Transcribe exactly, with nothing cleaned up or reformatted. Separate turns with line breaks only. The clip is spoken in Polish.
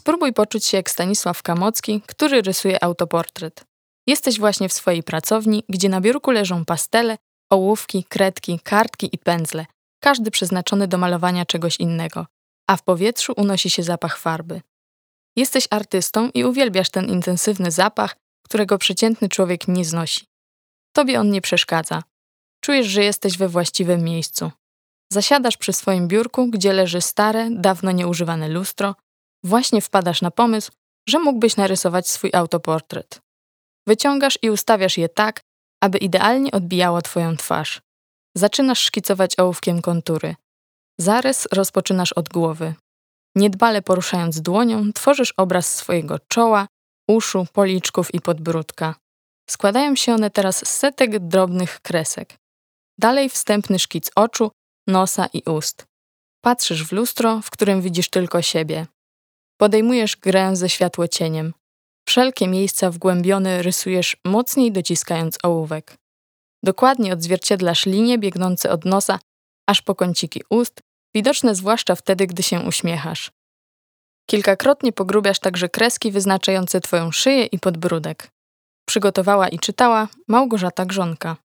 Spróbuj poczuć się jak Stanisław Kamocki, który rysuje autoportret. Jesteś właśnie w swojej pracowni, gdzie na biurku leżą pastele, ołówki, kredki, kartki i pędzle, każdy przeznaczony do malowania czegoś innego, a w powietrzu unosi się zapach farby. Jesteś artystą i uwielbiasz ten intensywny zapach, którego przeciętny człowiek nie znosi. Tobie on nie przeszkadza. Czujesz, że jesteś we właściwym miejscu. Zasiadasz przy swoim biurku, gdzie leży stare, dawno nieużywane lustro. Właśnie wpadasz na pomysł, że mógłbyś narysować swój autoportret. Wyciągasz i ustawiasz je tak, aby idealnie odbijało twoją twarz. Zaczynasz szkicować ołówkiem kontury. Zarys rozpoczynasz od głowy. Niedbale poruszając dłonią, tworzysz obraz swojego czoła, uszu, policzków i podbródka. Składają się one teraz z setek drobnych kresek. Dalej wstępny szkic oczu, nosa i ust. Patrzysz w lustro, w którym widzisz tylko siebie. Podejmujesz grę ze światłocieniem. Wszelkie miejsca wgłębione rysujesz mocniej dociskając ołówek. Dokładnie odzwierciedlasz linie biegnące od nosa aż po kąciki ust, widoczne zwłaszcza wtedy, gdy się uśmiechasz. Kilkakrotnie pogrubiasz także kreski wyznaczające twoją szyję i podbródek. Przygotowała i czytała Małgorzata Grzonka.